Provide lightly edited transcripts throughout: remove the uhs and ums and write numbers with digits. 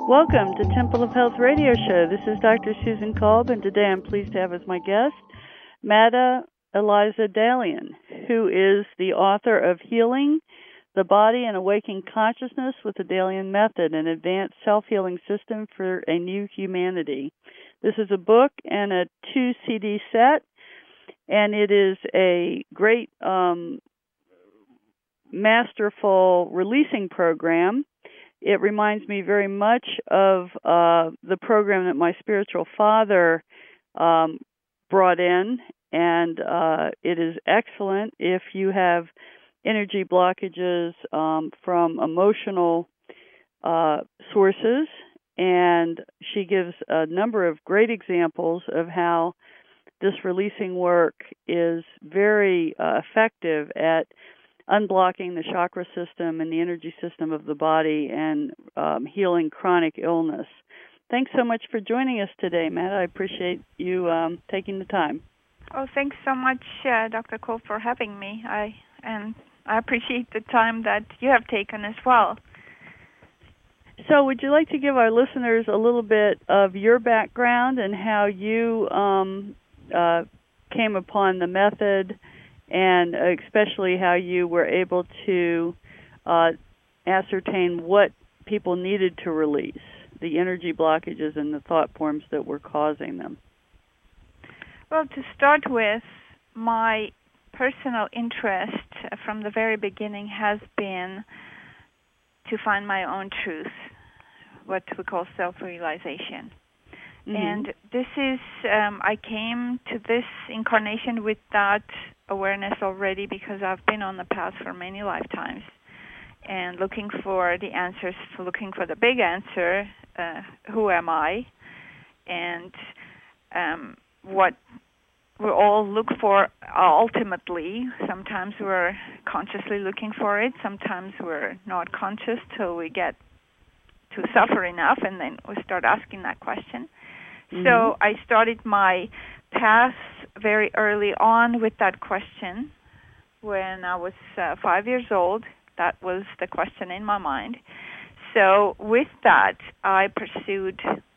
Welcome to Temple of Health Radio Show. This is Dr. Susan Kolb, and today I'm pleased to have as my guest Mada Eliza Dalian, who is the author of Healing the Body and Awakening Consciousness with the Dalian Method, an advanced self-healing system for a new humanity. This is a book and a 2-CD set, and it is a great masterful releasing program. It reminds me very much of the program that my spiritual father brought in, and it is excellent if you have energy blockages from emotional sources, and she gives a number of great examples of how this releasing work is very effective at unblocking the chakra system and the energy system of the body and healing chronic illness. Thanks so much for joining us today, Matt. I appreciate you taking the time. Oh, thanks so much, Dr. Cole, for having me. I appreciate the time that you have taken as well. So would you like to give our listeners a little bit of your background and how you came upon the method, and especially how you were able to ascertain what people needed to release, the energy blockages and the thought forms that were causing them? Well, to start with, my personal interest from the very beginning has been to find my own truth, what we call self-realization. Mm-hmm. And this is, I came to this incarnation with that awareness already because I've been on the path for many lifetimes and looking for the answers, looking for the big answer, who am I, and what we all look for ultimately. Sometimes we're consciously looking for it, sometimes we're not conscious till we get to suffer enough, and then we start asking that question. Mm-hmm. So I started my path very early on with that question. When I was 5 years old, that was the question in my mind. So with that, I pursued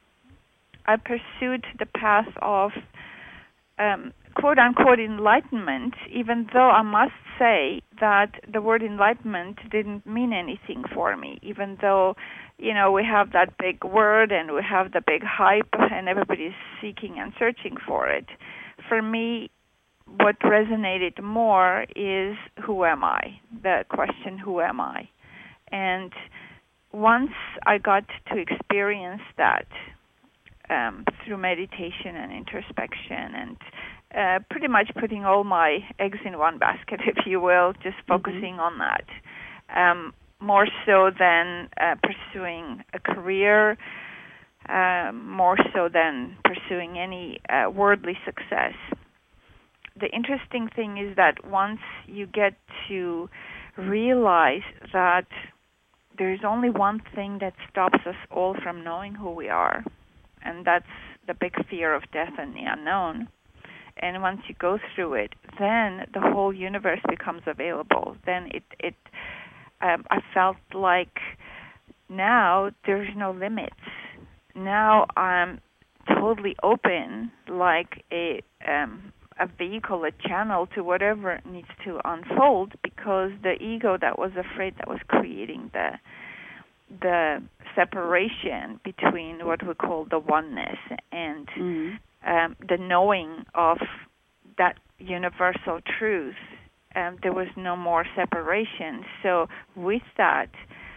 the path of quote-unquote enlightenment, even though I must say that the word enlightenment didn't mean anything for me, even though, you know, we have that big word and we have the big hype and everybody's seeking and searching for it. For me, what resonated more is who am I, the question, who am I? And once I got to experience that through meditation and introspection and pretty much putting all my eggs in one basket, if you will, just focusing on that, more so than pursuing a career, more so than pursuing any worldly success. The interesting thing is that once you get to realize that there's only one thing that stops us all from knowing who we are, and that's the big fear of death and the unknown. And once you go through it, then the whole universe becomes available. Then I felt like now there's no limits. Now I'm totally open, like a vehicle, a channel to whatever needs to unfold, because the ego that was afraid, that was creating the separation between what we call the oneness and the knowing of that universal truth, there was no more separation. So with that,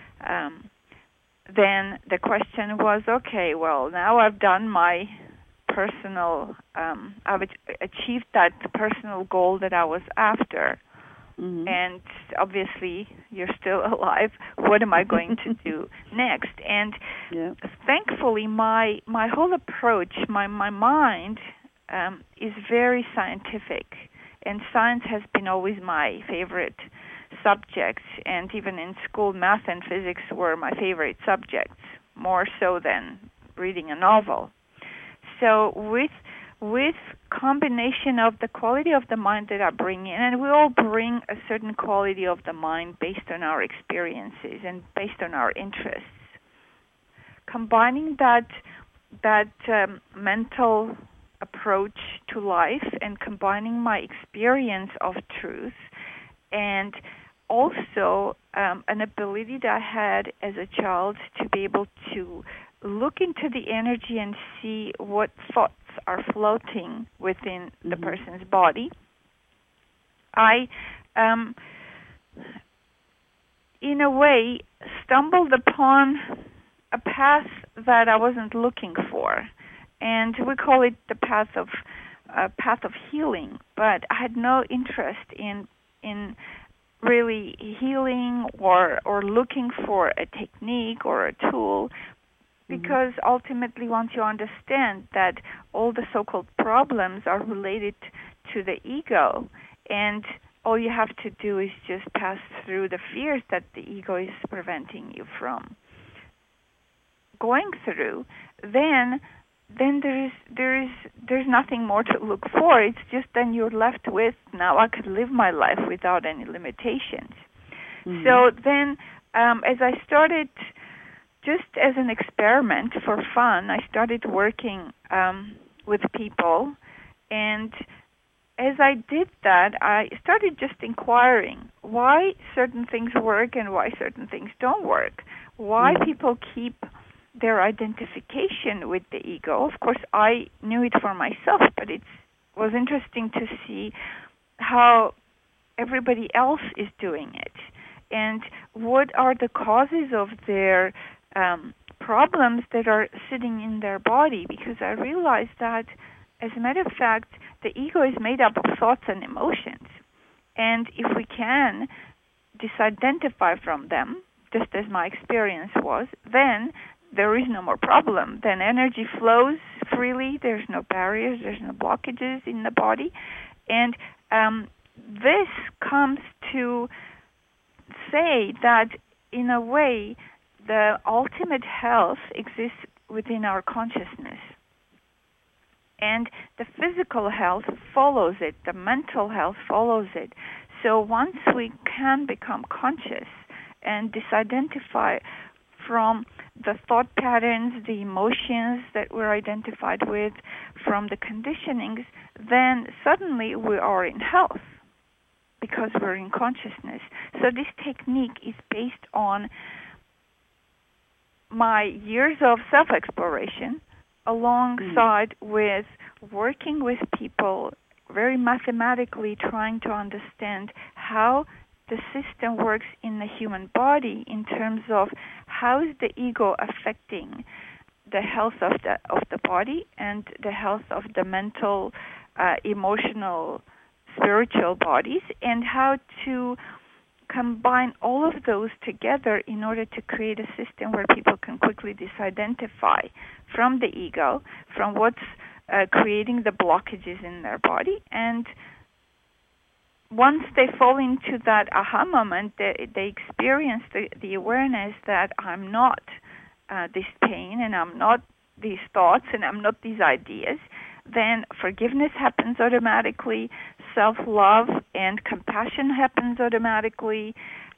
then the question was, okay, well, now I've done my personal, I've achieved that personal goal that I was after. Mm-hmm. And obviously, you're still alive. What am I going to do next? And thankfully, my whole approach, my mind is very scientific. And science has been always my favorite subject. And even in school, math and physics were my favorite subjects, more so than reading a novel. So with combination of the quality of the mind that I bring in, and we all bring a certain quality of the mind based on our experiences and based on our interests, combining that mental approach to life and combining my experience of truth and also an ability that I had as a child to be able to look into the energy and see what thoughts are floating within the person's body. I, in a way, stumbled upon a path that I wasn't looking for, and we call it the path of healing. But I had no interest in really healing or looking for a technique or a tool, because ultimately, once you understand that all the so-called problems are related to the ego, and all you have to do is just pass through the fears that the ego is preventing you from going through, then there's nothing more to look for. It's just then you're left with, now I could live my life without any limitations. So then, as I started, just as an experiment for fun, I started working with people, and as I did that, I started just inquiring why certain things work and why certain things don't work, why people keep their identification with the ego. Of course, I knew it for myself, but it was interesting to see how everybody else is doing it, and what are the causes of their problems that are sitting in their body, because I realized that, as a matter of fact, the ego is made up of thoughts and emotions. And if we can disidentify from them, just as my experience was, then there is no more problem. Then energy flows freely. There's no barriers. There's no blockages in the body. And this comes to say that, in a way, the ultimate health exists within our consciousness. And the physical health follows it. The mental health follows it. So once we can become conscious and disidentify from the thought patterns, the emotions that we're identified with, from the conditionings, then suddenly we are in health because we're in consciousness. So this technique is based on my years of self-exploration alongside with working with people, very mathematically trying to understand how the system works in the human body in terms of how is the ego affecting the health of the body and the health of the mental, emotional, spiritual bodies, and how to combine all of those together in order to create a system where people can quickly disidentify from the ego, from what's creating the blockages in their body. And once they fall into that aha moment, they experience the awareness that I'm not this pain, and I'm not these thoughts, and I'm not these ideas, then forgiveness happens automatically, self-love and compassion happens automatically,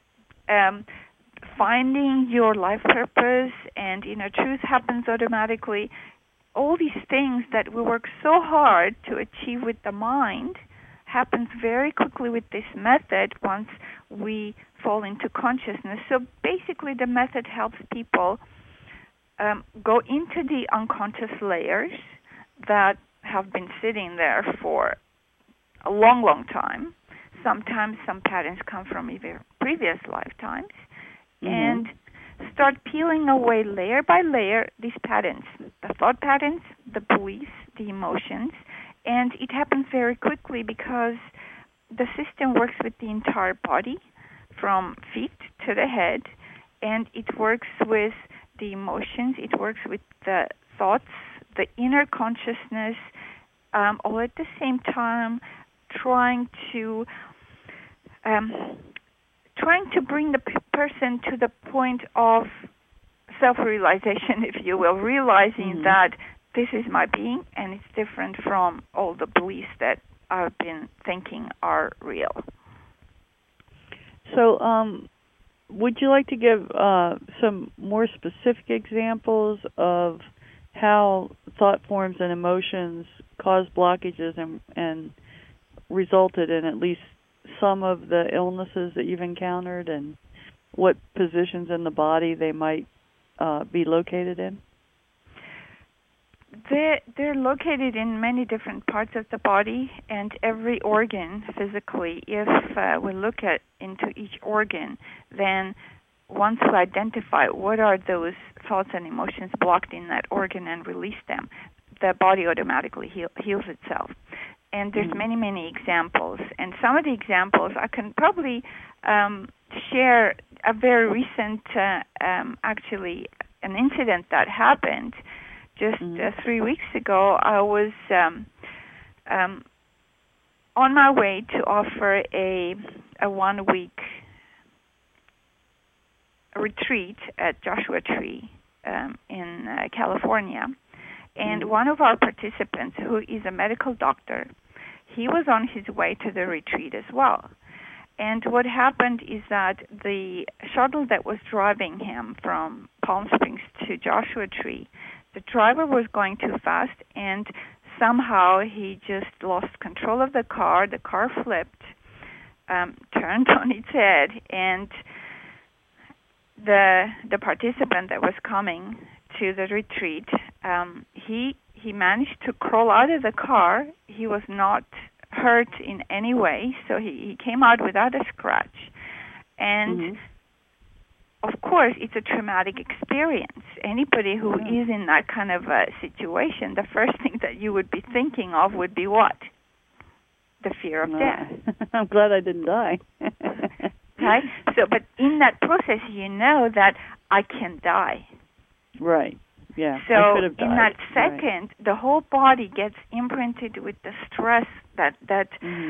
finding your life purpose and inner truth happens automatically. All these things that we work so hard to achieve with the mind happens very quickly with this method once we fall into consciousness. So basically the method helps people go into the unconscious layers that have been sitting there for a long, long time. Sometimes some patterns come from even previous lifetimes, and start peeling away layer by layer these patterns, the thought patterns, the beliefs, the emotions, and it happens very quickly because the system works with the entire body from feet to the head, and it works with the emotions, it works with the thoughts, the inner consciousness, all at the same time trying to bring the person to the point of self-realization, if you will, realizing that this is my being and it's different from all the beliefs that I've been thinking are real. So would you like to give some more specific examples of how thought forms and emotions cause blockages and resulted in at least some of the illnesses that you've encountered, and what positions in the body they might be located in? They're located in many different parts of the body, and every organ physically. If we look into each organ, then once we identify what are those thoughts and emotions blocked in that organ and release them, the body automatically heals itself. And there's many examples. And some of the examples I can probably share a very recent, actually, an incident that happened just 3 weeks ago. I was on my way to offer a 1-week retreat at Joshua Tree in California. And one of our participants, who is a medical doctor, he was on his way to the retreat as well. And what happened is that the shuttle that was driving him from Palm Springs to Joshua Tree, the driver was going too fast, and somehow he just lost control of the car. The car flipped, turned on its head, and the participant that was coming to the retreat, he managed to crawl out of the car. He was not hurt in any way, so he came out without a scratch. And of course, it's a traumatic experience. Anybody who is in that kind of a situation, the first thing that you would be thinking of would be what? The fear of death. I'm glad I didn't die. Right? So, but in that process, you know that I can die. Right. Yeah. So I could have died. In that second, the whole body gets imprinted with the stress, that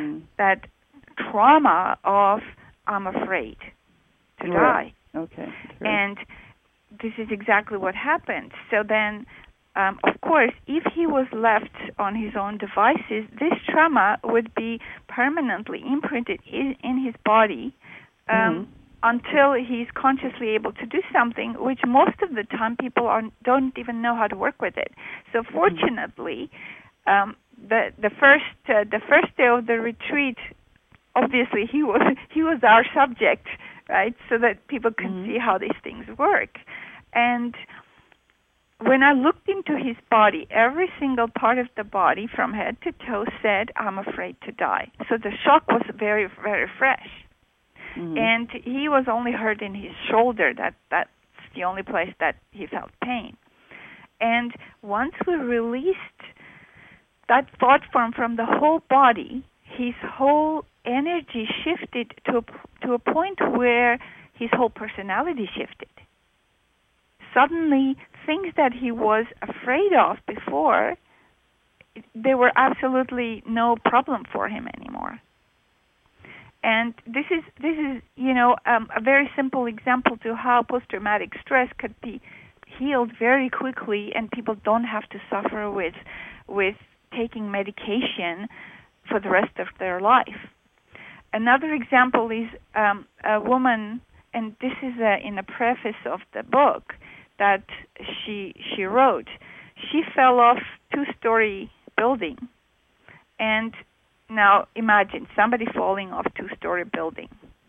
trauma of I'm afraid to die. Okay. Sure. And this is exactly what happened. So then, of course, if he was left on his own devices, this trauma would be permanently imprinted in his body until he's consciously able to do something, which most of the time people don't even know how to work with it. So fortunately, the first day of the retreat, obviously he was our subject, right? So that people can see how these things work. And when I looked into his body, every single part of the body from head to toe said, I'm afraid to die. So the shock was very, very fresh. And he was only hurt in his shoulder. That's the only place that he felt pain. And once we released that thought form from the whole body, his whole energy shifted to a point where his whole personality shifted. Suddenly, things that he was afraid of before, they were absolutely no problem for him anymore. And this is a very simple example to how post-traumatic stress could be healed very quickly, and people don't have to suffer with taking medication for the rest of their life. Another example is a woman, and this is in the preface of the book that she wrote. She fell off 2-story building, and now imagine somebody falling off 2-story building.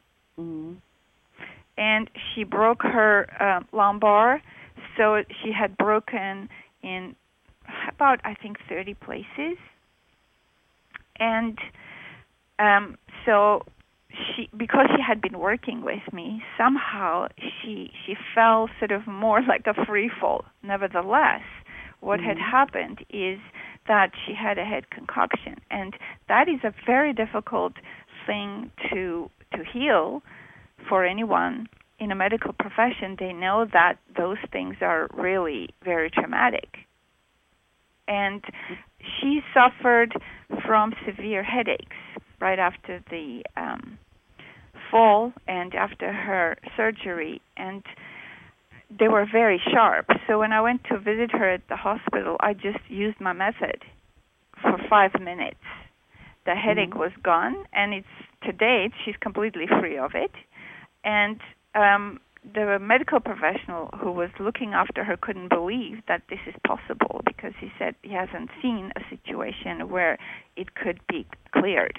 And she broke her lumbar, so she had broken in about, I think, 30 places. And so because she had been working with me, somehow she fell sort of more like a free fall. Nevertheless, what had happened is that she had a head concoction, and that is a very difficult thing to heal for anyone in a medical profession. They know that those things are really very traumatic. And she suffered from severe headaches right after the fall and after her surgery, and they were very sharp. So when I went to visit her at the hospital, I just used my method for 5 minutes. The headache was gone, and to date, she's completely free of it. And the medical professional who was looking after her couldn't believe that this is possible, because he said he hasn't seen a situation where it could be cleared.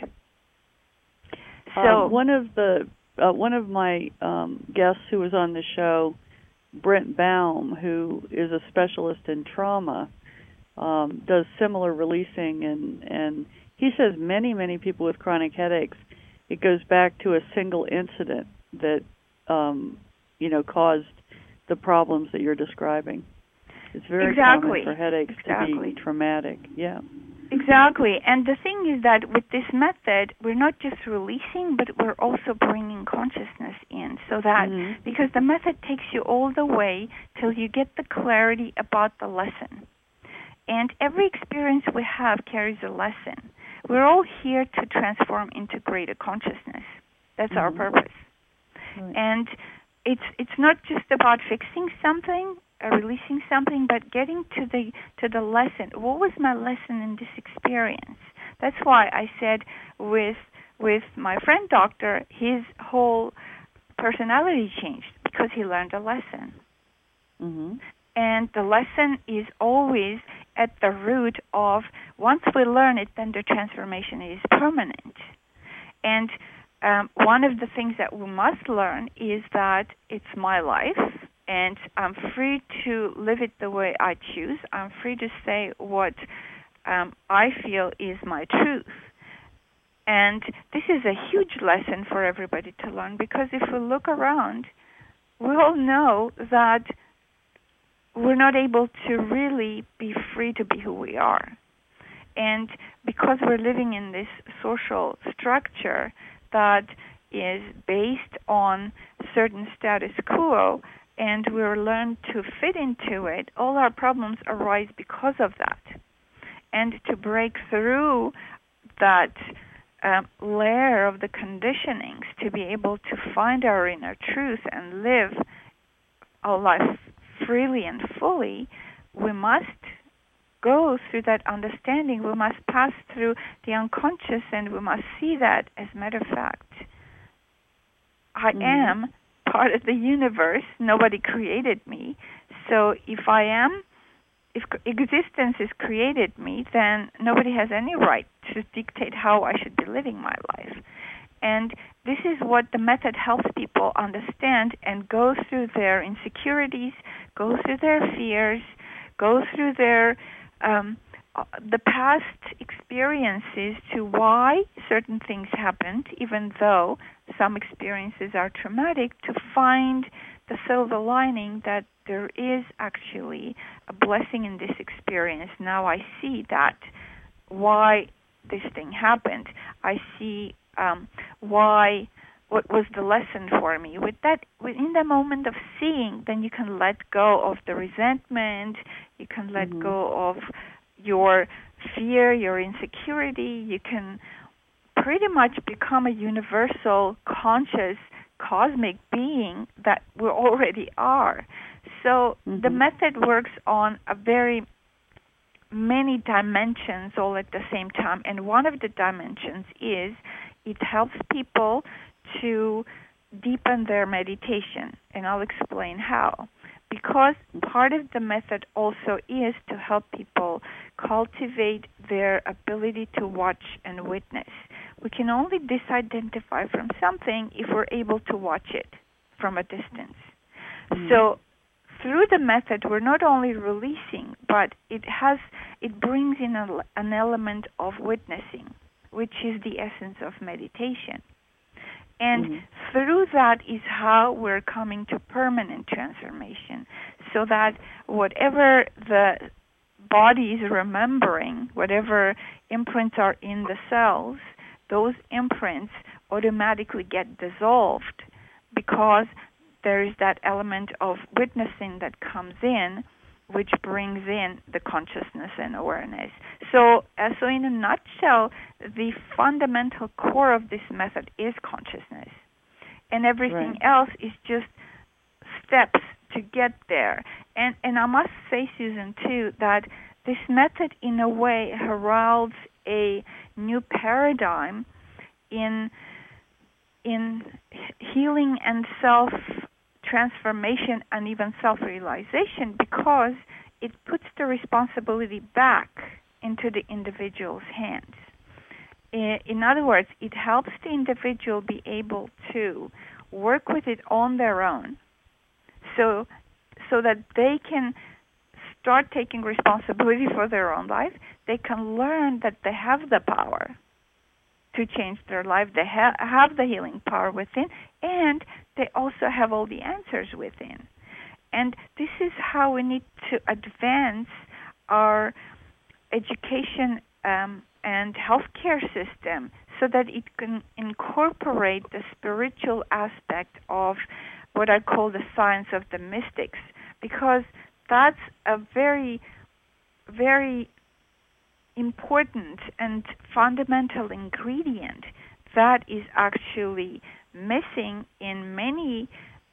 So one of my guests who was on the show, Brent Baum, who is a specialist in trauma, does similar releasing, and he says many people with chronic headaches, it goes back to a single incident that caused the problems that you're describing. It's very common for headaches to be traumatic. Yeah. Exactly. And the thing is that with this method, we're not just releasing, but we're also bringing consciousness in. So that, because the method takes you all the way till you get the clarity about the lesson. And every experience we have carries a lesson. We're all here to transform into greater consciousness. That's our purpose. Right. And it's not just about fixing something, releasing something, but getting to the lesson. What was my lesson in this experience? That's why I said with my friend doctor, his whole personality changed because he learned a lesson. Mm-hmm. And the lesson is always at the root of, once we learn it, then the transformation is permanent. And one of the things that we must learn is that it's my life, and I'm free to live it the way I choose. I'm free to say what I feel is my truth. And this is a huge lesson for everybody to learn, because if we look around, we all know that we're not able to really be free to be who we are. And because we're living in this social structure that is based on certain status quo, and we're learned to fit into it, all our problems arise because of that. And to break through that layer of the conditionings, to be able to find our inner truth and live our life freely and fully, we must go through that understanding. We must pass through the unconscious, and we must see that, as a matter of fact, I am part of the universe. Nobody created me. So if existence has created me, then nobody has any right to dictate how I should be living my life. And this is what the method helps people understand and go through their insecurities, go through their fears, go through their the past experiences to why certain things happened, even though some experiences are traumatic, to find the silver lining that there is actually a blessing in this experience. Now I see that why this thing happened. I see what was the lesson for me. Within the moment of seeing, then you can let go of the resentment, you can let go of your fear, your insecurity. You can pretty much become a universal, conscious, cosmic being that we already are. So the method works on a very many dimensions all at the same time, and one of the dimensions is it helps people to deepen their meditation, and I'll explain how. Because part of the method also is to help people cultivate their ability to watch and witness. We can only disidentify from something if we're able to watch it from a distance. So through the method, we're not only releasing, but it brings in an element of witnessing, which is the essence of meditation. And through that is how we're coming to permanent transformation, so that whatever the body is remembering, whatever imprints are in the cells, those imprints automatically get dissolved, because there is that element of witnessing that comes in, which brings in the consciousness and awareness. So in a nutshell, the fundamental core of this method is consciousness. And everything else is just steps to get there. And I must say, Susan, too, that this method, in a way, heralds a new paradigm in healing and transformation and even self-realization, because it puts the responsibility back into the individual's hands. In other words, it helps the individual be able to work with it on their own, so that they can start taking responsibility for their own life. They can learn that they have the power to change their life. They have the healing power within, and they also have all the answers within. And this is how we need to advance our education and healthcare system, so that it can incorporate the spiritual aspect of what I call the science of the mystics, because that's a very, very important and fundamental ingredient that is actually missing in many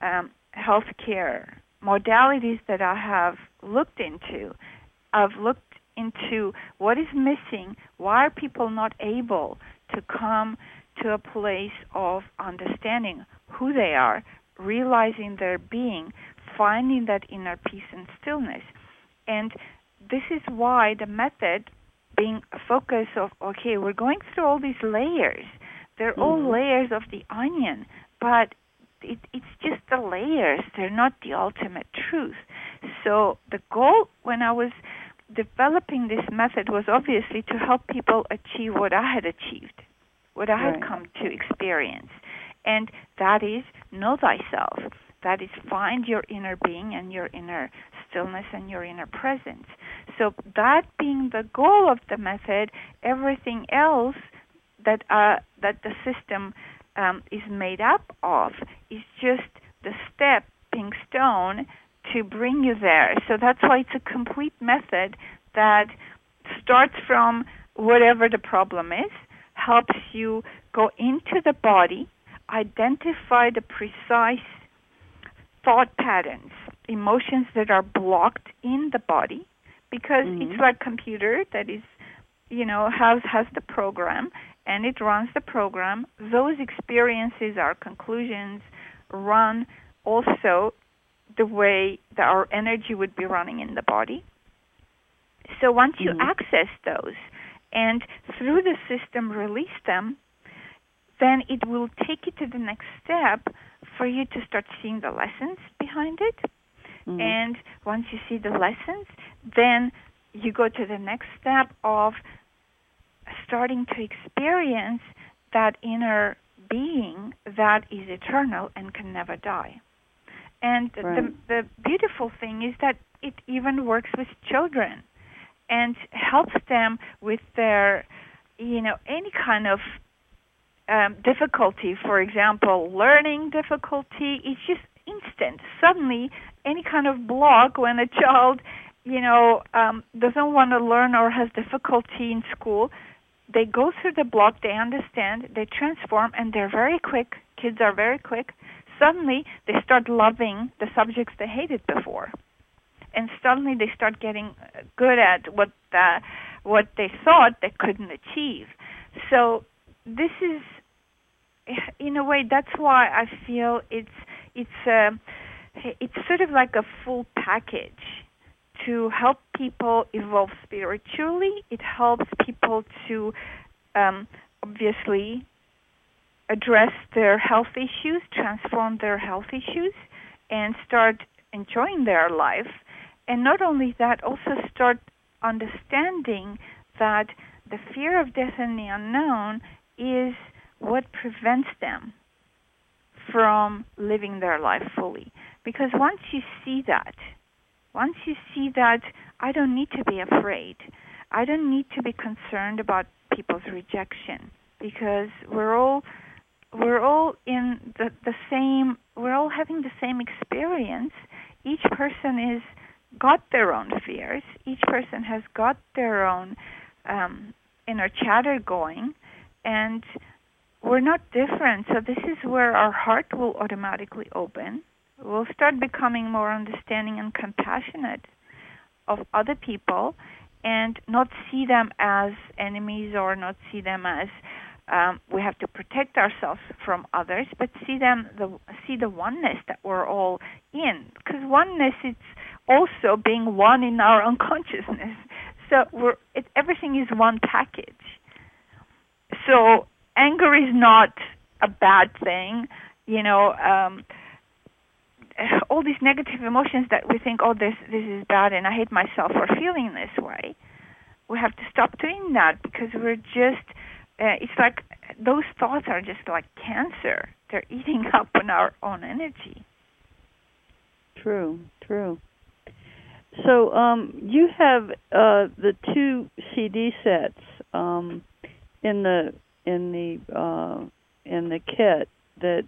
healthcare modalities that I have looked into. I've looked into what is missing, why are people not able to come to a place of understanding who they are, realizing their being, finding that inner peace and stillness. And this is why the method being a focus of, okay, we're going through all these layers. They're all layers of the onion, but it's just the layers. They're not the ultimate truth. So the goal when I was developing this method was obviously to help people achieve what I had achieved, what I had come to experience. And that is know thyself. That is find your inner being and your inner stillness and your inner presence. So that being the goal of the method, everything else that the system is made up of is just the stepping stone to bring you there. So that's why it's a complete method that starts from whatever the problem is, helps you go into the body, identify the precise thought patterns, emotions that are blocked in the body, because it's like a computer that is, has the program, and it runs the program. Those experiences, our conclusions, run also the way that our energy would be running in the body. So once you access those and through the system release them, then it will take you to the next step for you to start seeing the lessons behind it. And once you see the lessons, then you go to the next step of starting to experience that inner being that is eternal and can never die. And the beautiful thing is that it even works with children and helps them with their, any kind of difficulty. For example, learning difficulty, it's just instant. Suddenly, any kind of block when a child, doesn't want to learn or has difficulty in school, they go through the block, they understand, they transform, and they're very quick. Kids are very quick. Suddenly, they start loving the subjects they hated before. And suddenly they start getting good at what they thought they couldn't achieve. So this is, in a way, that's why I feel it's sort of like a full package to help people evolve spiritually. It helps people to obviously address their health issues, transform their health issues, and start enjoying their life. And not only that, also start understanding that the fear of death and the unknown is what prevents them from living their life fully. Because once you see that, I don't need to be afraid. I don't need to be concerned about people's rejection, because we're all in the same, we're all having the same experience. Each person is got their own fears. Each person has got their own inner chatter going, and we're not different. So this is where our heart will automatically open. We'll start becoming more understanding and compassionate of other people, and not see them as enemies, or not see them as we have to protect ourselves from others, but see the oneness that we're all awareness is also being one in our unconsciousness. So everything is one package. So anger is not a bad thing. All these negative emotions that we think, oh, this is bad and I hate myself for feeling this way. We have to stop doing that because we're just, it's like those thoughts are just like cancer. They're eating up on our own energy. True. So you have the 2 CD sets in the kit that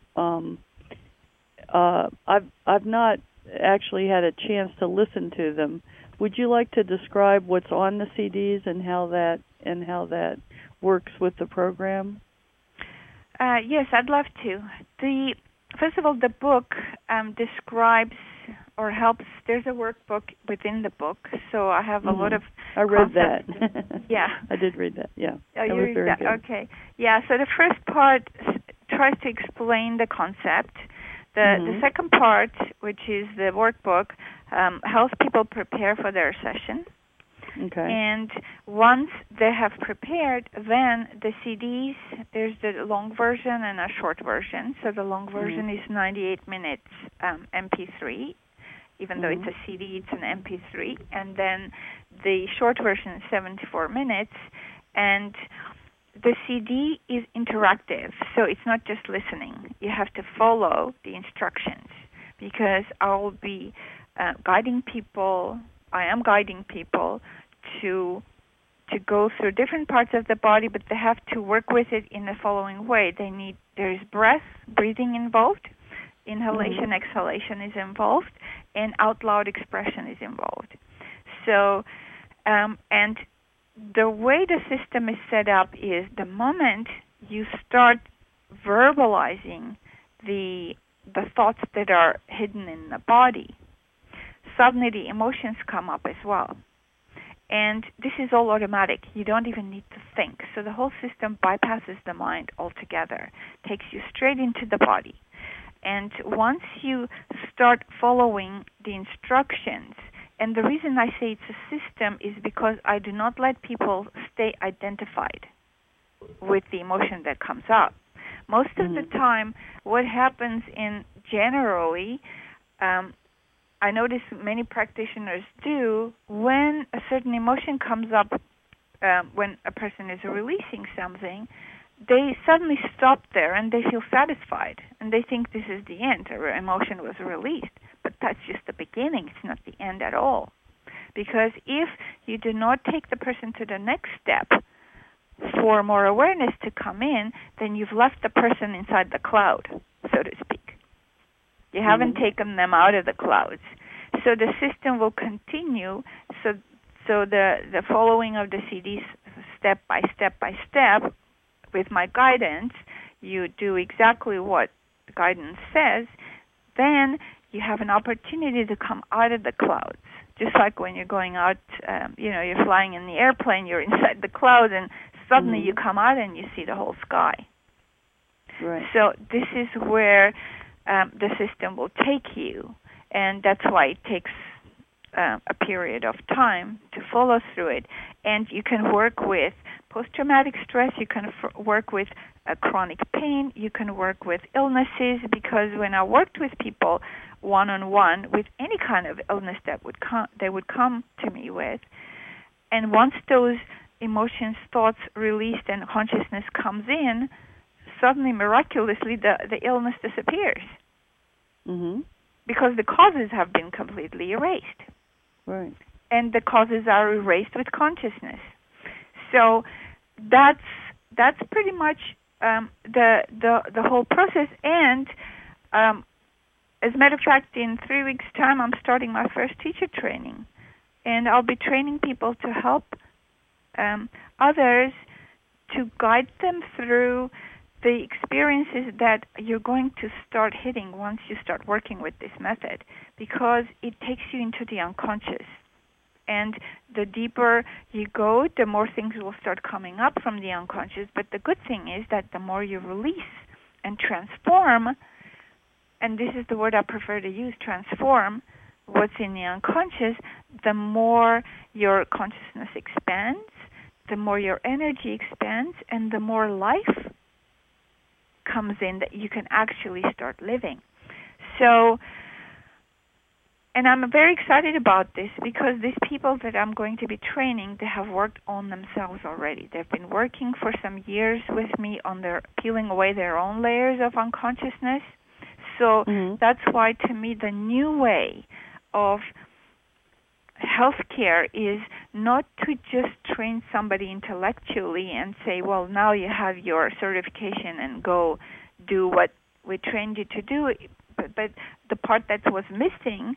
I've not actually had a chance to listen to them. Would you like to describe what's on the CDs and how that works with the program? Yes, I'd love to. First of all, the book describes or helps. There's a workbook within the book, so I have a lot of. I read that. Yeah, I did read that. Yeah, oh, you read that? Good. Okay. Yeah. So the first part tries to explain the concept. The second part, which is the workbook, helps people prepare for their session. Okay. And once they have prepared, then the CDs, there's the long version and a short version. So the long version is 98 minutes MP3. Even though it's a CD, it's an MP3. And then the short version is 74 minutes. And the CD is interactive, so it's not just listening. You have to follow the instructions because I will be guiding people. I am guiding people to go through different parts of the body, but they have to work with it in the following way. There is breathing involved, inhalation, exhalation is involved, and out loud expression is involved. So, and the way the system is set up is the moment you start verbalizing the thoughts that are hidden in the body, suddenly the emotions come up as well. And this is all automatic. You don't even need to think. So the whole system bypasses the mind altogether, takes you straight into the body. And once you start following the instructions, and the reason I say it's a system is because I do not let people stay identified with the emotion that comes up. Most of the time, what happens in generally, I notice many practitioners do, when a certain emotion comes up, when a person is releasing something, they suddenly stop there and they feel satisfied and they think this is the end, or emotion was released. But that's just the beginning. It's not the end at all. Because if you do not take the person to the next step for more awareness to come in, then you've left the person inside the cloud, so to speak. You haven't taken them out of the clouds. So the system will continue. So the following of the CDs step by step with my guidance, you do exactly what the guidance says, then you have an opportunity to come out of the clouds. Just like when you're going out, you're flying in the airplane, you're inside the clouds, and suddenly you come out and you see the whole sky. Right. So this is where the system will take you, and that's why it takes a period of time to follow through it. And you can work with post-traumatic stress, you can work with chronic pain, you can work with illnesses, because when I worked with people one-on-one with any kind of illness that they would come to me with, and once those emotions, thoughts released and consciousness comes in, suddenly, miraculously, the illness disappears. Because the causes have been completely erased. Right. And the causes are erased with consciousness. So that's pretty much the whole process. And as a matter of fact, in 3 weeks' time, I'm starting my first teacher training, and I'll be training people to help others, to guide them through the experiences that you're going to start hitting once you start working with this method, because it takes you into the unconscious. And the deeper you go, the more things will start coming up from the unconscious. But the good thing is that the more you release and transform, and this is the word I prefer to use, transform, what's in the unconscious, the more your consciousness expands, the more your energy expands, and the more life comes in that you can actually start living. So, and I'm very excited about this because these people that I'm going to be training, they have worked on themselves already. They've been working for some years with me on their peeling away their own layers of unconsciousness. So that's why, to me, the new way of healthcare is not to just train somebody intellectually and say, well, now you have your certification and go do what we trained you to do. But the part that was missing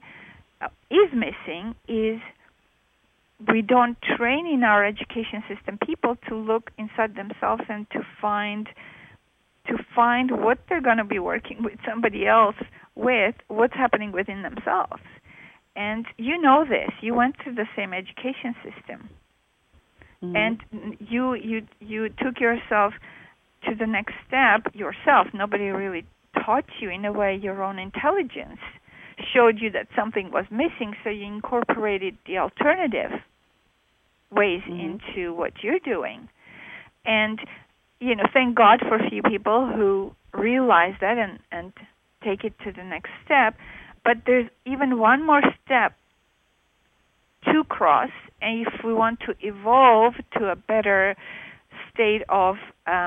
is we don't train in our education system people to look inside themselves and to find what they're going to be working with somebody else with, what's happening within themselves. And you know this. You went through the same education system. And you took yourself to the next step yourself. Nobody really taught you. In a way, your own intelligence showed you that something was missing, so you incorporated the alternative ways into what you're doing. And, thank God for a few people who realize that and take it to the next step. But there's even one more step to cross, and if we want to evolve to a better state of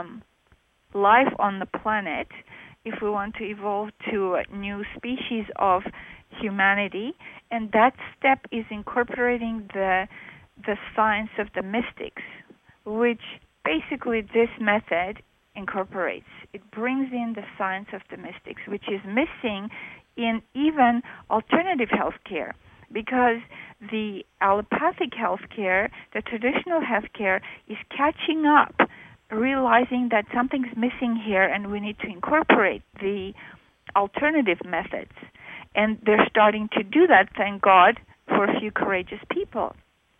life on the planet, if we want to evolve to a new species of humanity, and that step is incorporating the science of the mystics, which basically this method incorporates. It brings in the science of the mystics, which is missing in even alternative healthcare, because the allopathic healthcare, the traditional healthcare, is catching up, realizing that something's missing here and we need to incorporate the alternative methods. And they're starting to do that, thank God, for a few courageous people.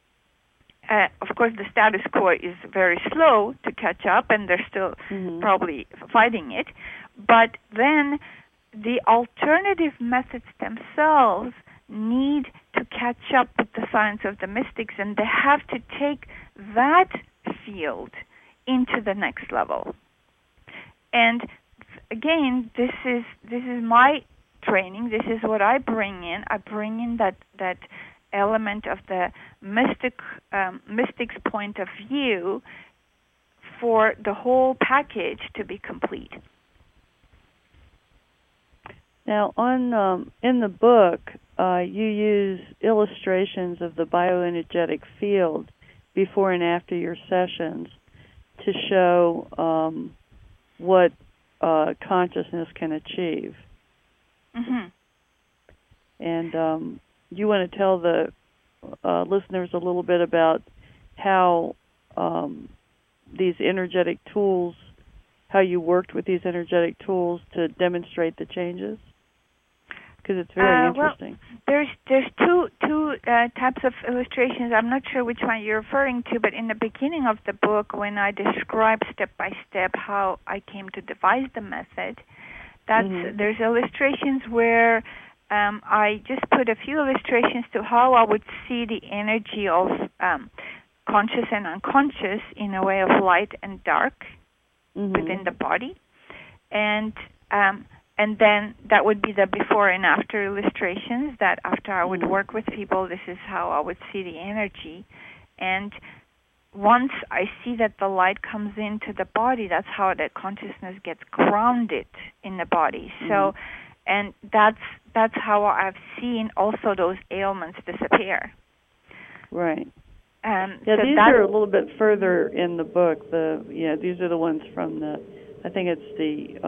Of course, the status quo is very slow to catch up, and they're still probably fighting it. But then the alternative methods themselves need to catch up with the science of the mystics, and they have to take that field into the next level. And again, this is my training. This is what I bring in. I bring in that element of the mystic's point of view for the whole package to be complete. Now, in the book, you use illustrations of the bioenergetic field before and after your sessions to show what consciousness can achieve. And you want to tell the listeners a little bit about how these energetic tools, how you worked with these energetic tools to demonstrate the changes? Because it's very interesting. Well, there's two types of illustrations. I'm not sure which one you're referring to, but in the beginning of the book, when I describe step by step how I came to devise the method, there's illustrations where I just put a few illustrations to how I would see the energy of conscious and unconscious in a way of light and dark within the body, and then that would be the before and after illustrations, that after I would work with people, this is how I would see the energy. And once I see that the light comes into the body, that's how the consciousness gets grounded in the body. So, and that's how I've seen also those ailments disappear. Right. So these are a little bit further in the book. These are the ones from I think it's the...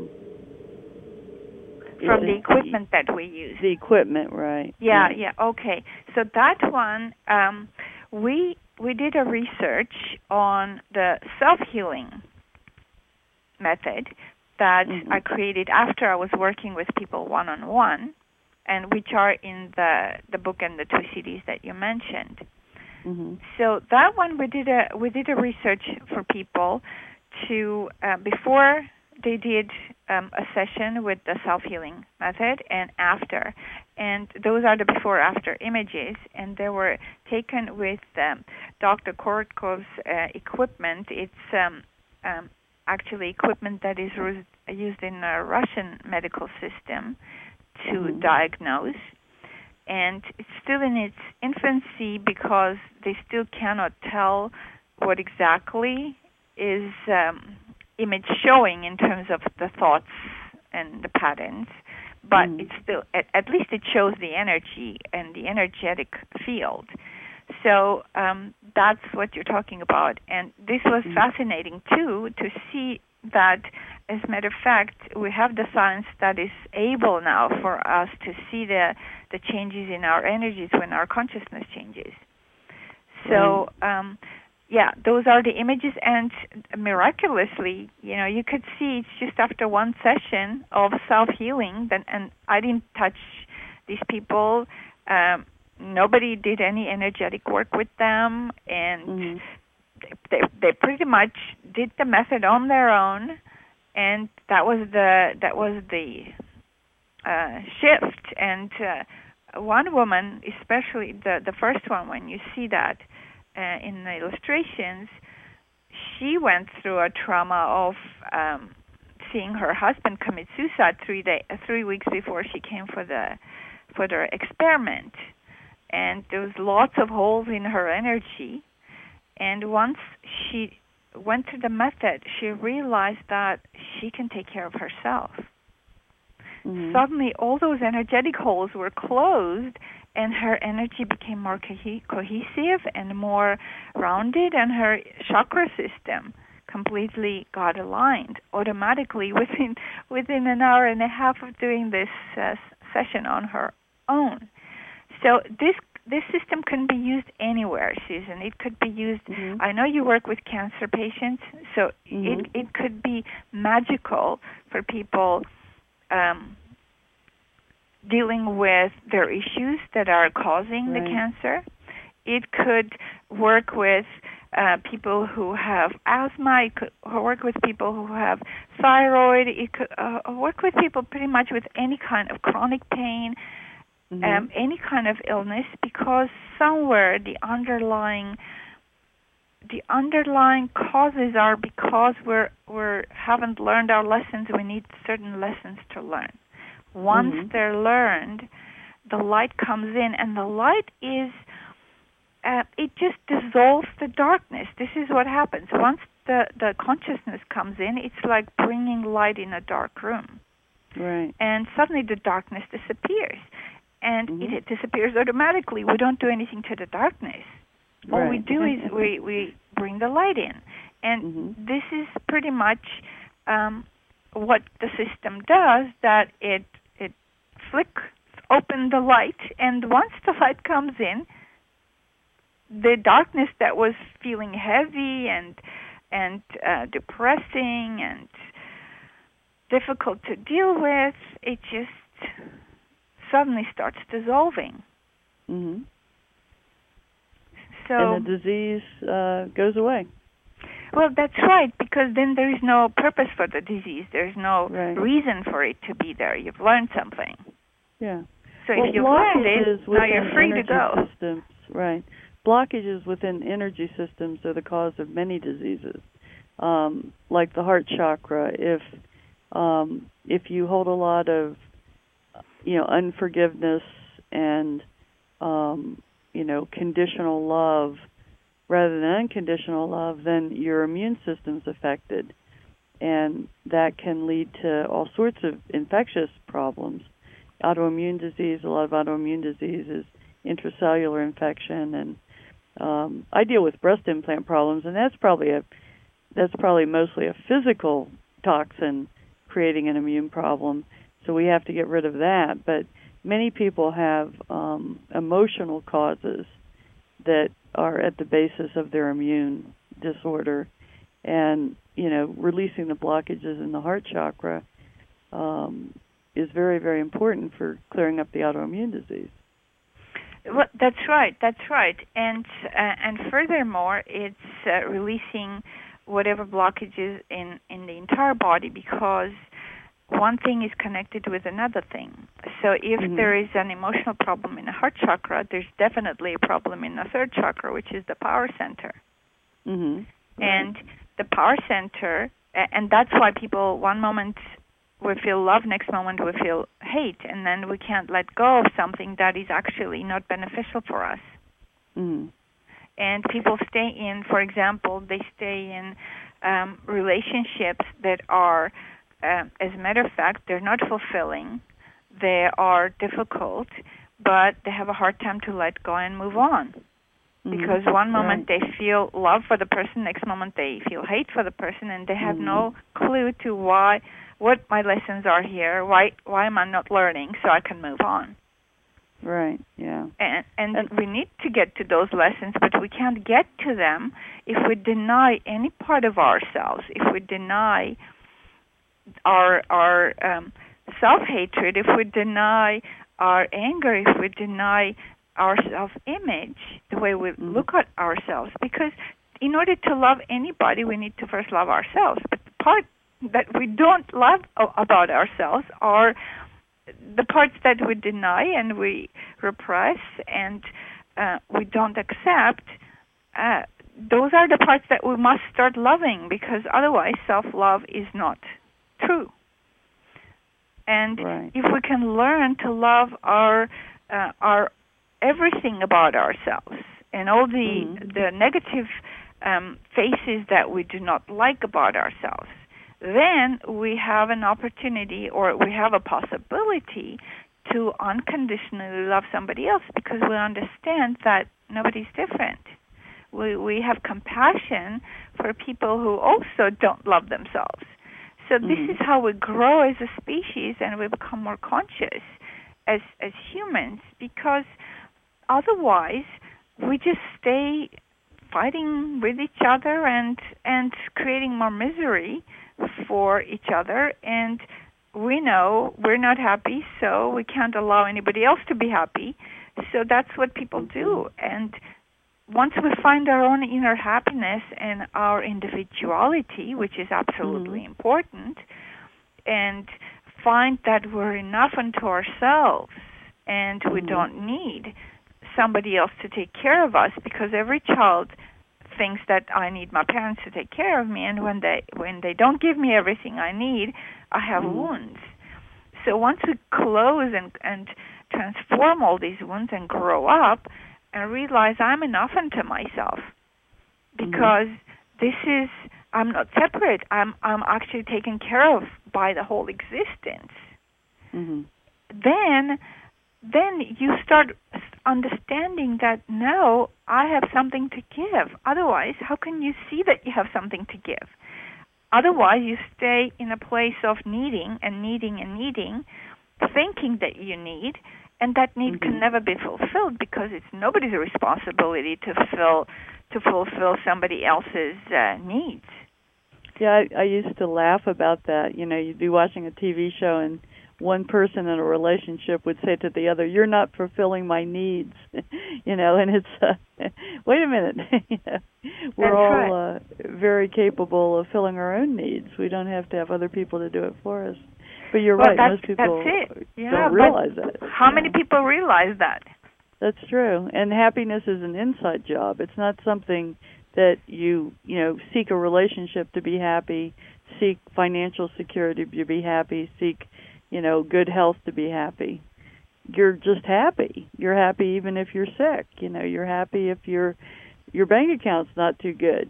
from the equipment that we use. The equipment, right. Yeah, okay. So that one, we did a research on the self-healing method that I created after I was working with people one-on-one, and which are in the book and the 2 CDs that you mentioned. So that one we did a research for people to before they did a session with the self-healing method and after. And those are the before-after images, and they were taken with Dr. Korotkov's equipment. It's actually equipment that is used in a Russian medical system to diagnose. And it's still in its infancy because they still cannot tell what exactly is image showing in terms of the thoughts and the patterns. But it's still, at least it shows the energy and the energetic field. So that's what you're talking about. And this was fascinating, too, to see that, as a matter of fact, we have the science that is able now for us to see the changes in our energies when our consciousness changes. So, those are the images, and miraculously, you could see it's just after one session of self-healing, and I didn't touch these people. Nobody did any energetic work with them, and they pretty much did the method on their own, and that was the shift. And one woman, especially the first one, when you see that in the illustrations, she went through a trauma of seeing her husband commit suicide 3 weeks before she came for the experiment, and there was lots of holes in her energy. And once she went through the method, she realized that she can take care of herself. Suddenly, all those energetic holes were closed, and her energy became more cohesive and more rounded, and her chakra system completely got aligned automatically within an hour and a half of doing this session on her own. So this system can be used anywhere, Susan. It could be used. I know you work with cancer patients, so it could be magical for people dealing with their issues that are causing the cancer. It could work with people who have asthma. It could work with people who have thyroid. It could work with people pretty much with any kind of chronic pain, any kind of illness, because somewhere the underlying causes are because we haven't learned our lessons. We need certain lessons to learn. Once they're learned, the light comes in, and the light is, it just dissolves the darkness. This is what happens. Once the consciousness comes in, it's like bringing light in a dark room. Right. And suddenly the darkness disappears. And it disappears automatically. We don't do anything to the darkness. All we do is we bring the light in. And this is pretty much what the system does, that it flicks open the light, and once the light comes in, the darkness that was feeling heavy and depressing and difficult to deal with, it just suddenly starts dissolving. So, and the disease goes away. Well, that's right, because then there is no purpose for the disease. There's no reason for it to be there. You've learned something. Yeah. So if you've learned it, now you're free to go. Systems, right. Blockages within energy systems are the cause of many diseases, like the heart chakra. If you hold a lot of unforgiveness and conditional love rather than unconditional love, then your immune system's affected, and that can lead to all sorts of infectious problems. Autoimmune disease, a lot of autoimmune disease is intracellular infection, and I deal with breast implant problems, and that's probably mostly a physical toxin creating an immune problem. So we have to get rid of that. But many people have emotional causes that are at the basis of their immune disorder, and releasing the blockages in the heart chakra is very, very important for clearing up the autoimmune disease. Well, that's right, and furthermore, it's releasing whatever blockages in the entire body, because one thing is connected with another thing. So if there is an emotional problem in the heart chakra, there's definitely a problem in the third chakra, which is the power center. Mm-hmm. And the power center, and that's why people, one moment we feel love, next moment we feel hate, and then we can't let go of something that is actually not beneficial for us. Mm-hmm. And people stay in, for example, they stay in relationships that are, as a matter of fact, they're not fulfilling, they are difficult, but they have a hard time to let go and move on. Because one moment they feel love for the person, next moment they feel hate for the person, and they have no clue to what my lessons are here, why am I not learning so I can move on. Right, yeah. And we need to get to those lessons, but we can't get to them if we deny any part of ourselves, if we deny our self-hatred, if we deny our anger, if we deny our self-image, the way we look at ourselves. Because in order to love anybody, we need to first love ourselves. But the part that we don't love about ourselves are the parts that we deny and we repress and we don't accept. Those are the parts that we must start loving, because otherwise self-love is not true. And if we can learn to love our everything about ourselves and all the negative faces that we do not like about ourselves, then we have an opportunity, or we have a possibility to unconditionally love somebody else, because we understand that nobody's different. We have compassion for people who also don't love themselves. So this is how we grow as a species, and we become more conscious as humans, because otherwise we just stay fighting with each other and creating more misery for each other, and we know we're not happy, so we can't allow anybody else to be happy. So that's what people do. And once we find our own inner happiness and our individuality, which is absolutely important, and find that we're enough unto ourselves and we don't need somebody else to take care of us, because every child thinks that I need my parents to take care of me, and when they don't give me everything I need, I have wounds. So once we close and transform all these wounds and grow up and realize I'm enough unto myself, because I'm not separate, I'm actually taken care of by the whole existence, then you start understanding that, no, I have something to give. Otherwise, how can you see that you have something to give? Otherwise, you stay in a place of needing and needing and needing, thinking that you need, and that need can never be fulfilled, because it's nobody's responsibility to fulfill somebody else's needs. Yeah, I used to laugh about that. You know, you'd be watching a TV show and one person in a relationship would say to the other, "You're not fulfilling my needs," you know, and it's, wait a minute, you know, we're all very capable of filling our own needs. We don't have to have other people to do it for us. But you're right, most people don't realize that. How many people realize that? That's true. And happiness is an inside job. It's not something that you seek a relationship to be happy, seek financial security to be happy, seek good health to be happy. You're just happy. You're happy even if you're sick. You're happy if your bank account's not too good.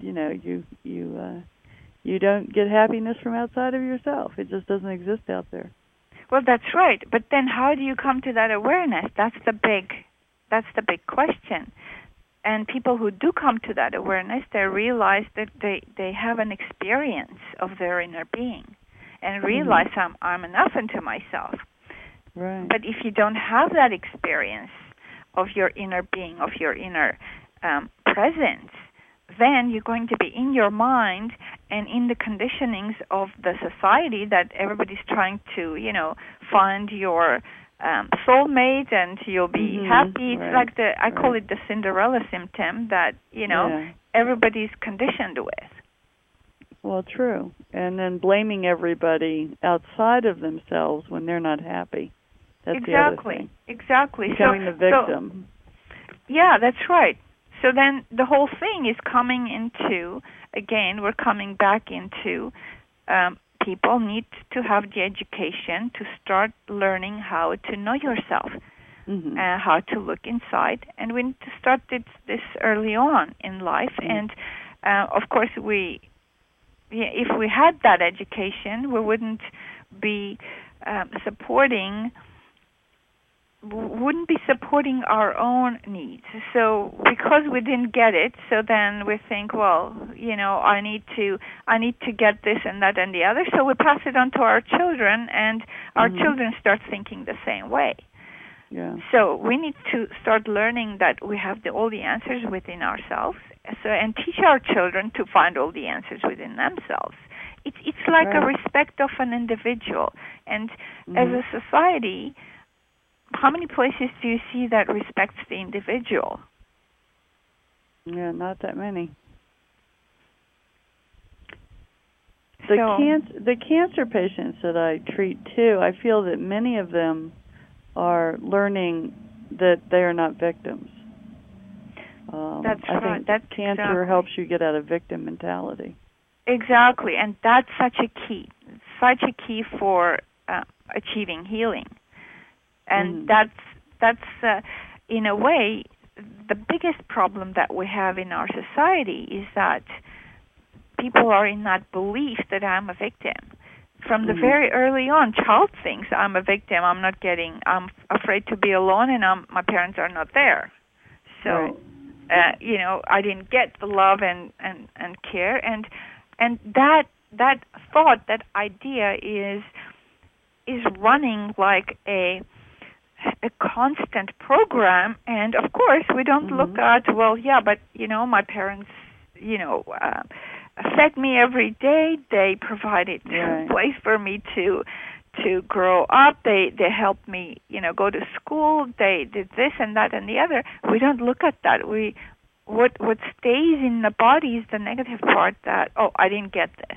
You don't get happiness from outside of yourself. It just doesn't exist out there. Well, that's right. But then how do you come to that awareness? That's the big question. And people who do come to that awareness, they realize that they have an experience of their inner being, and realize I'm enough unto myself. Right. But if you don't have that experience of your inner being, of your inner presence, then you're going to be in your mind and in the conditionings of the society that everybody's trying to, find your soulmate and you'll be happy. It's like I call it the Cinderella symptom that, everybody's conditioned with. Well, true. And then blaming everybody outside of themselves when they're not happy. That's the other thing. Exactly. Becoming the victim. Yeah, that's right. So then the whole thing is coming into, again, we're coming back into people need to have the education to start learning how to know yourself, how to look inside. And we need to start this early on in life. And, of course, if we had that education, we wouldn't be supporting our own needs. So because we didn't get it, so then we think, well, I need to get this and that and the other. So we pass it on to our children, and our children start thinking the same way. Yeah. So we need to start learning that we have all the answers within ourselves. And teach our children to find all the answers within themselves. It's like a respect of an individual, and as a society, how many places do you see that respects the individual? Yeah, not that many. The cancer patients that I treat too, I feel that many of them are learning that they are not victims. That's right. I think cancer helps you get out of victim mentality. Exactly, and that's such a key for achieving healing. And that's in a way, the biggest problem that we have in our society is that people are in that belief that I'm a victim. From the very early on, child thinks I'm a victim. I'm afraid to be alone, and my parents are not there. So, I didn't get the love and care, and that thought, that idea is running like a constant program. And of course we don't look at, but my parents fed me every day, they provided a place for me to grow up, they helped me go to school, they did this and that and the other. We don't look at that. What stays in the body is the negative part, that I didn't get this.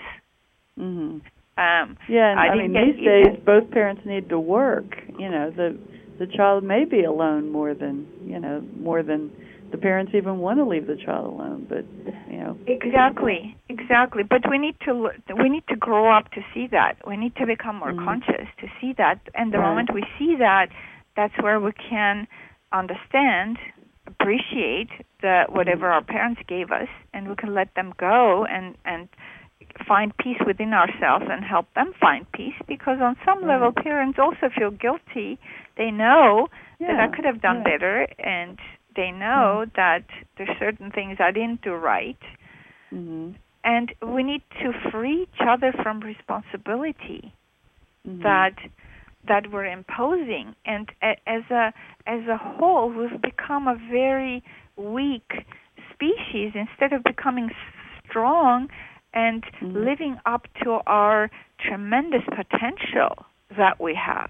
These days both parents need to work. The child may be alone more than the parents even want to leave the child alone. But exactly. But we need to grow up to see that. We need to become more conscious to see that. And the moment we see that, that's where we can understand, appreciate whatever our parents gave us, and we can let them go and find peace within ourselves and help them find peace, because on some level parents also feel guilty. They know that I could have done better, and they know that there's certain things I didn't do right. And we need to free each other from responsibility that we're imposing. And as a whole, we've become a very weak species instead of becoming strong and living up to our tremendous potential that we have.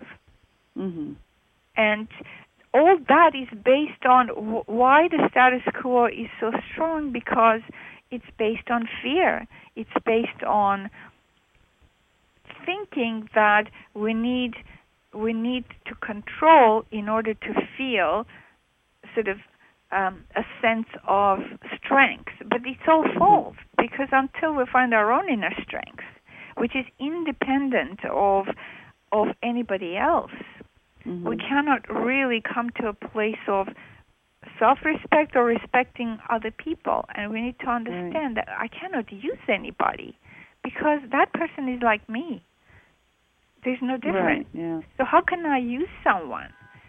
And all that is based on why the status quo is so strong, because it's based on fear. It's based on thinking that we need to control in order to feel sort of a sense of strength. But it's all false, because until we find our own inner strength, which is independent of anybody else, we cannot really come to a place of self-respect or respecting other people. And we need to understand that I cannot use anybody, because that person is like me. There's no difference. So how can I use someone?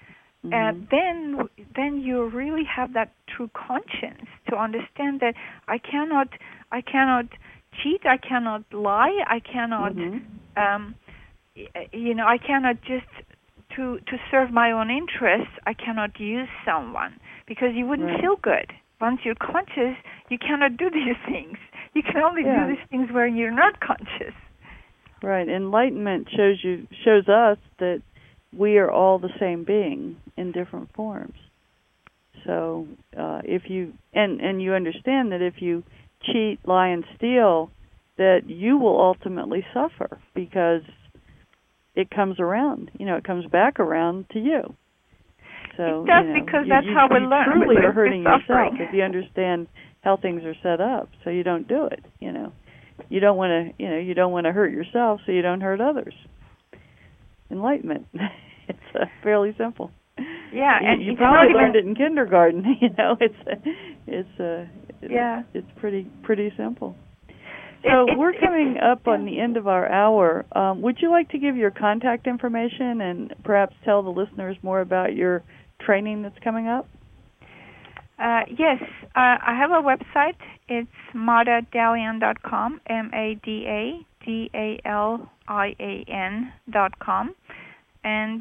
Then you really have that true conscience to understand that I cannot cheat, I cannot lie, I cannot I cannot just to serve my own interests, I cannot use someone, because you wouldn't feel good. Once you're conscious, you cannot do these things. You can only do these things when you're not conscious. Right. Enlightenment shows us that we are all the same being in different forms. So if you and you understand that if you cheat, lie, and steal, that you will ultimately suffer because it comes around. It comes back around to you. So it does, because that's how we learn. You truly are hurting yourself suffering. if you understand how things are set up. So you don't do it. You don't want to. You don't want to hurt yourself, so you don't hurt others. Enlightenment. It's fairly simple. Yeah, and you probably learned it in kindergarten. It's pretty simple. So we're coming up on the end of our hour. Would you like to give your contact information and perhaps tell the listeners more about your training that's coming up? Yes, I have a website. It's madadalian.com, MADADALIAN.com. And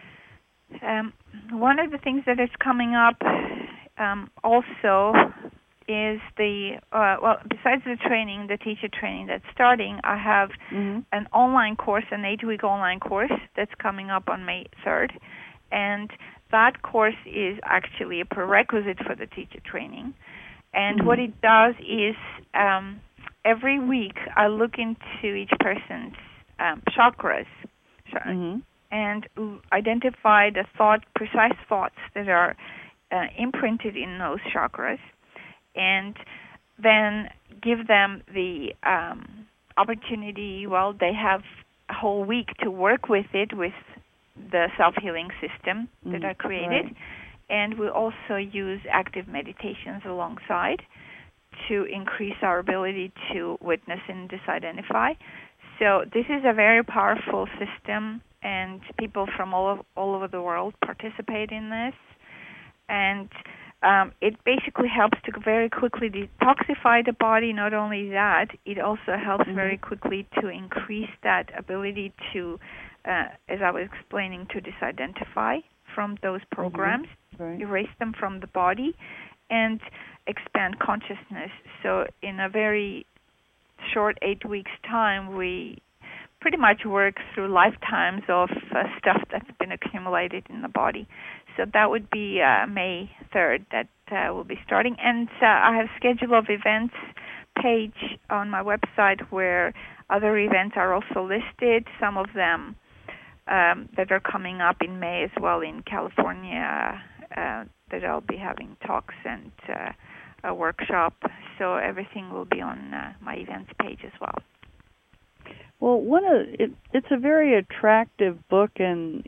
one of the things that is coming up also is besides the training, the teacher training that's starting, I have an online course, an 8-week online course that's coming up on May 3rd. And that course is actually a prerequisite for the teacher training. And what it does is every week I look into each person's chakras and identify the precise thoughts that are imprinted in those chakras, and then give them the opportunity. Well, they have a whole week to work with it, with the self-healing system that I created. Right. And we also use active meditations alongside to increase our ability to witness and disidentify. So this is a very powerful system, and people from all over the world participate in this. And it basically helps to very quickly detoxify the body. Not only that, it also helps very quickly to increase that ability to, as I was explaining, to disidentify from those programs, erase them from the body, and expand consciousness. So in a very short 8 weeks' time, we pretty much work through lifetimes of stuff that's been accumulated in the body. So that would be May 3rd that will be starting. And I have schedule of events page on my website where other events are also listed, some of them that are coming up in May as well in California, that I'll be having talks and a workshop. So everything will be on my events page as well. Well, it's a very attractive book, and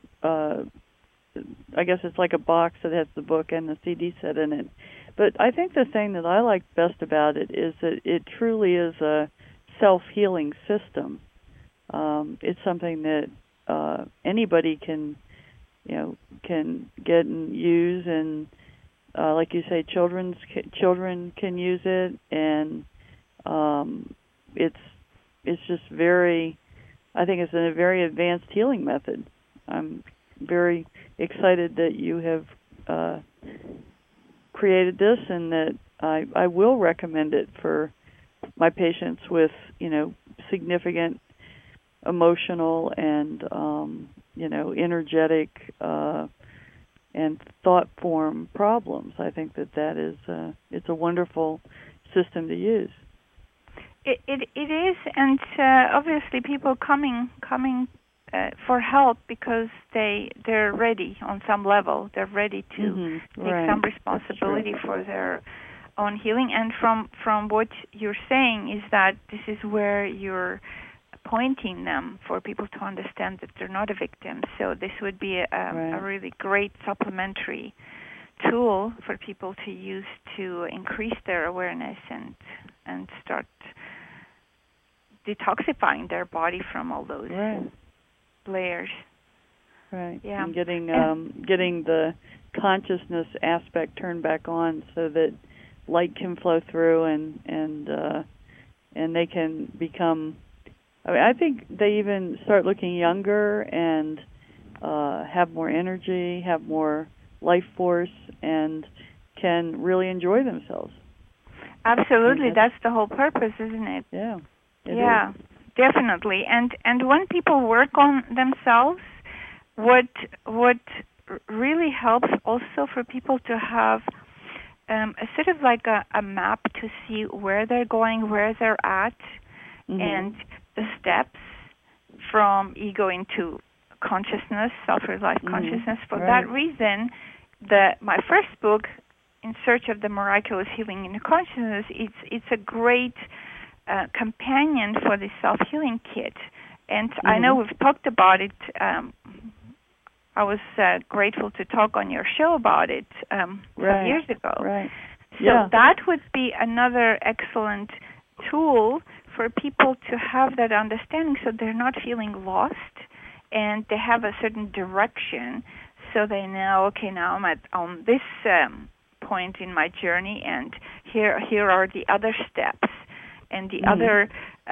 I guess it's like a box that has the book and the CD set in it. But I think the thing that I like best about it is that it truly is a self-healing system. It's something that anybody can get and use, and like you say, children can use it, and it's just I think it's a very advanced healing method. I'm very excited that you have created this, and that I will recommend it for my patients with, significant emotional and, energetic and thought form problems. I think that is it's a wonderful system to use. It is, and obviously people coming for help because they're ready on some level. They're ready to take some responsibility for their own healing. And from what you're saying is that this is where you're pointing them for people to understand that they're not a victim. So this would be a really great supplementary tool for people to use to increase their awareness and start detoxifying their body from all those layers. Right. Yeah. And getting the consciousness aspect turned back on so that light can flow through and they can become. I think they even start looking younger and have more energy, have more life force, and can really enjoy themselves. Absolutely, that's the whole purpose, isn't it? Yeah. Yeah, definitely. And when people work on themselves, what really helps also for people to have a sort of like a map to see where they're going, where they're at, and the steps from ego into consciousness, self-realized consciousness. For that reason, my first book, In Search of the Miraculous Healing in Consciousness, it's a great companion for the self-healing kit. And I know we've talked about it. I was grateful to talk on your show about it some years ago. Right. So that would be another excellent tool for people to have that understanding, so they're not feeling lost, and they have a certain direction, so they know, okay, now I'm on this point in my journey, and here are the other steps and the other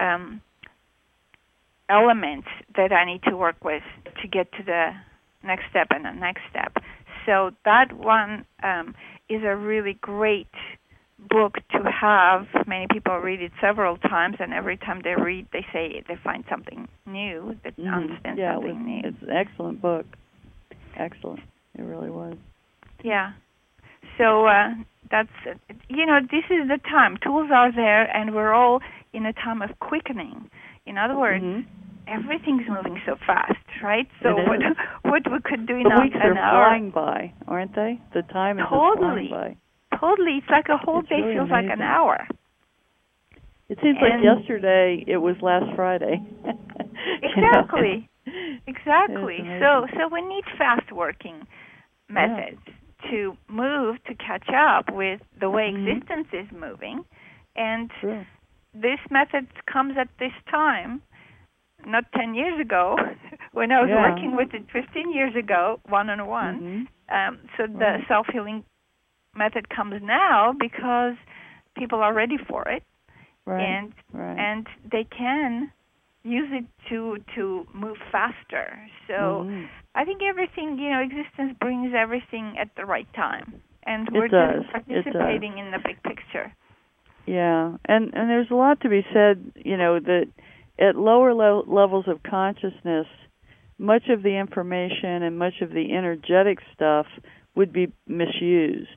elements that I need to work with to get to the next step and the next step. So that one is a really great book to have. Many people read it several times, and every time they read, they say they find something new, that understand something new. It's an excellent book. Excellent. It really was. Yeah. So that's, this is the time. Tools are there, and we're all in a time of quickening. In other words, everything's moving so fast, right? So what we could do in an hour. The weeks are flying by, aren't they? The time is flying by. Totally. It's like a whole day really feels amazing. like an hour. It seems like yesterday it was last Friday. Exactly. Exactly. So we need fast-working methods to move, to catch up with the way existence is moving. And this method comes at this time, not 10 years ago, when I was working with it 15 years ago, one-on-one. So the self-healing method comes now because people are ready for it, and they can use it to move faster. So I think everything, existence brings everything at the right time, and we're just participating in the big picture. Yeah, and there's a lot to be said, that at lower levels of consciousness, much of the information and much of the energetic stuff would be misused.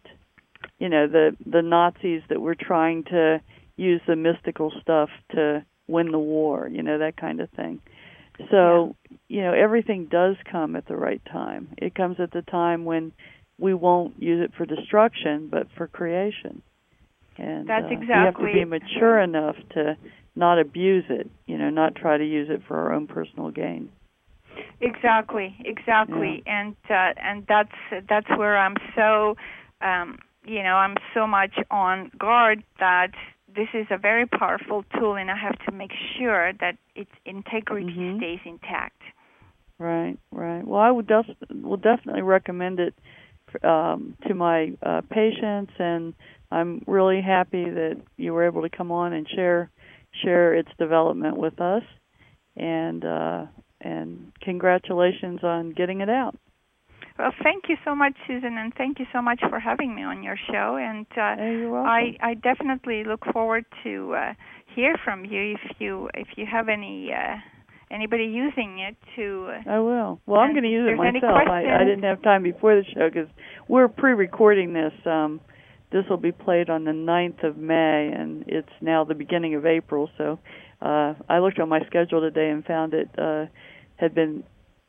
The Nazis that were trying to use the mystical stuff to win the war, that kind of thing. So, everything does come at the right time. It comes at the time when we won't use it for destruction, but for creation. And that's exactly. We have to be mature enough to not abuse it, not try to use it for our own personal gain. Exactly. And that's where I'm so, I'm so much on guard that this is a very powerful tool, and I have to make sure that its integrity stays intact. Right. Well, I will definitely recommend it to my patients, and I'm really happy that you were able to come on and share its development with us, and congratulations on getting it out. Well, thank you so much, Susan, and thank you so much for having me on your show. And you're welcome. I definitely look forward to hear from you if you have anybody using it to. I will. Well, I'm going to use it myself. I didn't have time before the show because we're pre-recording this. This will be played on the 9th of May, and it's now the beginning of April. So I looked on my schedule today and found it had been.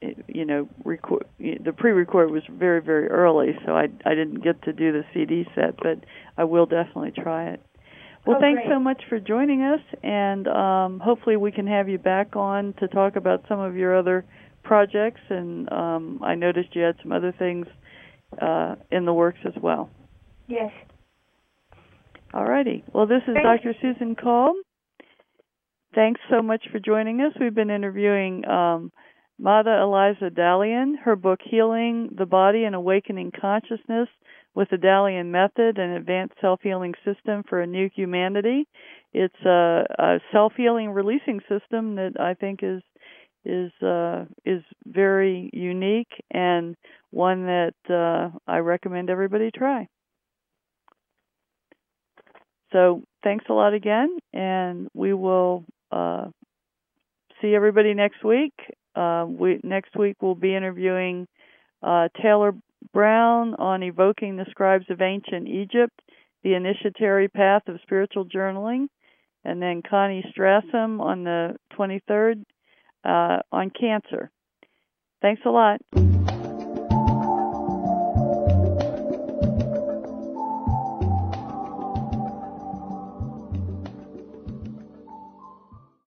The pre-record was very, very early, so I didn't get to do the CD set, but I will definitely try it. Well, thanks so much for joining us, and hopefully we can have you back on to talk about some of your other projects, and I noticed you had some other things in the works as well. Yes. All righty. Well, this is Dr. Susan Kolb. Thanks so much for joining us. We've been interviewing Mada Eliza Dalian. Her book, Healing the Body and Awakening Consciousness with the Dalian Method, an Advanced Self-Healing System for a New Humanity. It's a self-healing releasing system that I think is very unique, and one that I recommend everybody try. So thanks a lot again, and we will see everybody next week. Next week we'll be interviewing Taylor Brown on Evoking the Scribes of Ancient Egypt, the Initiatory Path of Spiritual Journaling. and then Connie Strassam on the 23rd on cancer. Thanks a lot.